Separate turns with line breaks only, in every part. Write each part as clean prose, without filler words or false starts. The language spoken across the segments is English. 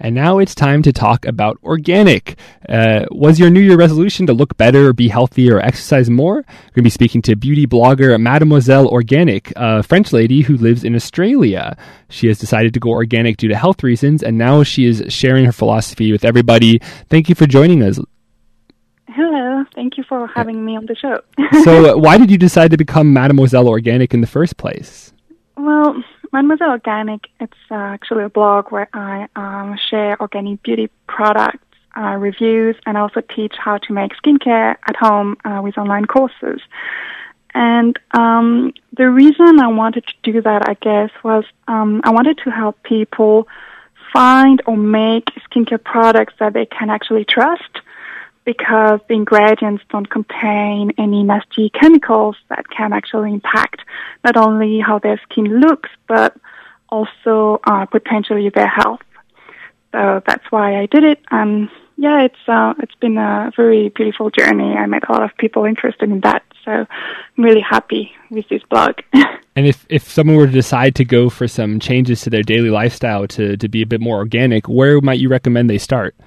And now it's time to talk about organic. Was your New Year resolution to look better, be healthier, or exercise more? We're going to be speaking to beauty blogger Mademoiselle Organic, a French lady who lives in Australia. She has decided to go organic due to health reasons, and now she is sharing her philosophy with everybody. Thank you for joining us.
Hello. Thank you for having me on the show.
So why did you decide to become Mademoiselle Organic in the first place?
Well, Mademoiselle Organic, it's actually a blog where I share organic beauty products, reviews, and also teach how to make skincare at home with online courses. And the reason I wanted to do that, I guess, was I wanted to help people find or make skincare products that they can actually trust, because the ingredients don't contain any nasty chemicals that can actually impact not only how their skin looks, but also potentially their health. So that's why I did it. And yeah, it's been a very beautiful journey. I met a lot of people interested in that. So I'm really happy with this blog.
And if someone were to decide to go for some changes to their daily lifestyle to be a bit more organic, where might you recommend they start?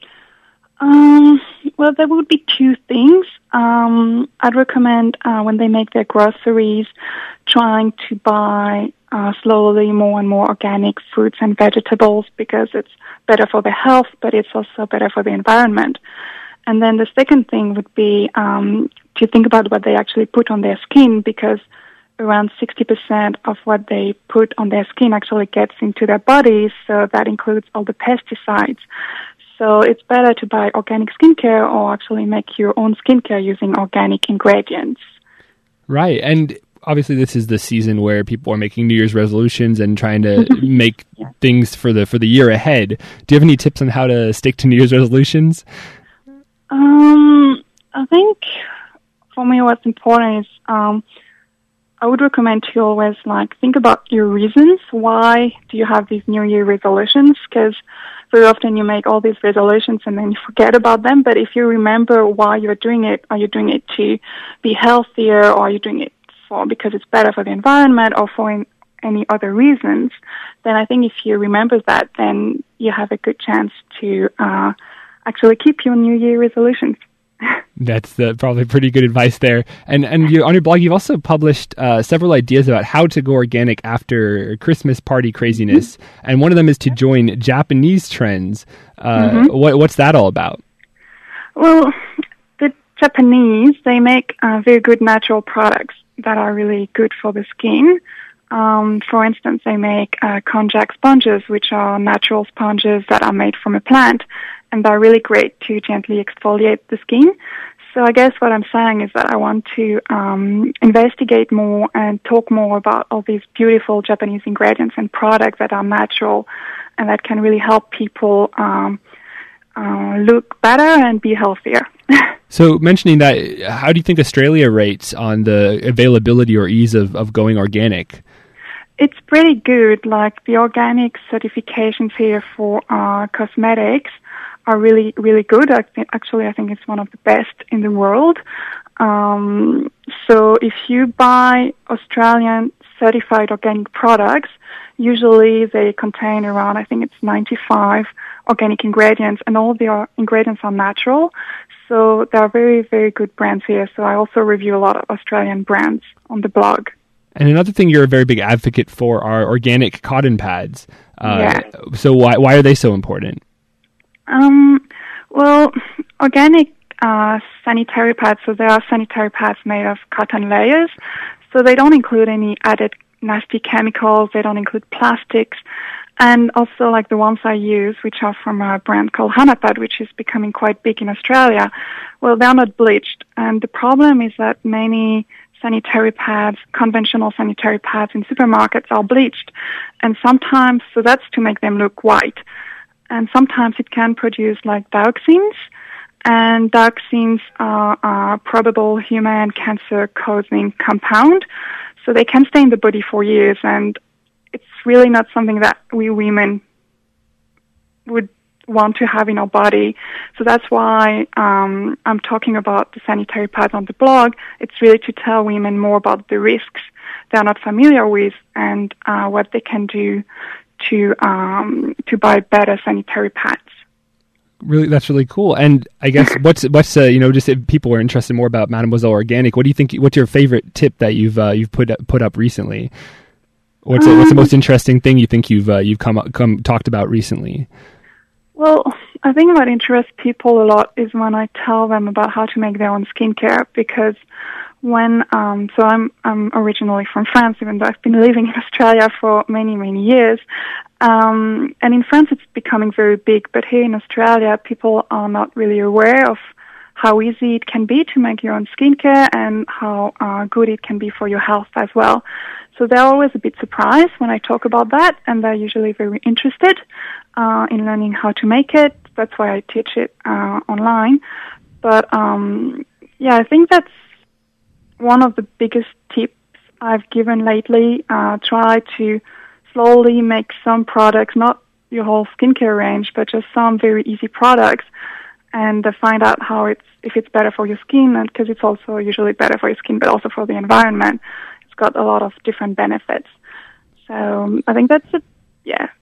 Well, there would be two things. I'd recommend when they make their groceries, trying to buy slowly more and more organic fruits and vegetables, because it's better for their health, but it's also better for the environment. And then the second thing would be to think about what they actually put on their skin, because around 60% of what they put on their skin actually gets into their bodies, so that includes all the pesticides. So it's better to buy organic skincare or actually make your own skincare using organic ingredients.
Right. And obviously this is the season where people are making New Year's resolutions and trying to make things for the year ahead. Do you have any tips on how to stick to New Year's resolutions?
I think for me what's important is I would recommend to always think about your reasons. Why do you have these New Year resolutions? Because very often you make all these resolutions and then you forget about them. But if you remember why you're doing it, are you doing it to be healthier, or are you doing it because it's better for the environment, or for any other reasons, then I think if you remember that, then you have a good chance to actually keep your New Year resolutions.
That's probably pretty good advice there. And you, on your blog, you've also published several ideas about how to go organic after Christmas party craziness. And one of them is to join Japanese trends. What's that all about? Well,
the Japanese, they make very good natural products that are really good for the skin. For instance, they make konjac sponges, which are natural sponges that are made from a plant, and they're really great to gently exfoliate the skin. So I guess what I'm saying is that I want to investigate more and talk more about all these beautiful Japanese ingredients and products that are natural and that can really help people look better and be healthier.
So mentioning that, how do you think Australia rates on the availability or ease of going organic?
It's pretty good. The organic certifications here for cosmetics are really, really good. I think it's one of the best in the world. So if you buy Australian certified organic products, usually they contain around, I think it's 95 organic ingredients, and all the ingredients are natural. So there are very, very good brands here. So I also review a lot of Australian brands on the blog.
And another thing you're a very big advocate for are organic cotton pads. So why are they so important?
Well, organic sanitary pads, so there are sanitary pads made of cotton layers. So they don't include any added nasty chemicals. They don't include plastics. And also, the ones I use, which are from a brand called Hanapad, which is becoming quite big in Australia, well, they're not bleached. And the problem is that many sanitary pads, conventional sanitary pads in supermarkets are bleached. And sometimes, so that's to make them look white. And sometimes it can produce dioxins. And dioxins are probable human cancer-causing compound. So they can stay in the body for years, and it's really not something that we women would want to have in our body. So that's why I'm talking about the sanitary pads on the blog. It's really to tell women more about the risks they're not familiar with and what they can do to buy better sanitary pads.
Really, that's really cool. And I guess what's just if people are interested more about Mademoiselle Organic, what do you think? What's your favorite tip that you've put up recently? What's the most interesting thing you think you've come talked about recently?
Well, I think what interests people a lot is when I tell them about how to make their own skincare, because when so I'm originally from France, even though I've been living in Australia for many years. And in France, it's becoming very big, but here in Australia, people are not really aware of how easy it can be to make your own skincare and how good it can be for your health as well. So they're always a bit surprised when I talk about that, and they're usually very interested in learning how to make it. That's why I teach it online. But I think that's one of the biggest tips I've given lately. Try to slowly make some products, not your whole skincare range, but just some very easy products, and find out if it's better for your skin, and because it's also usually better for your skin, but also for the environment. It's got a lot of different benefits. So I think that's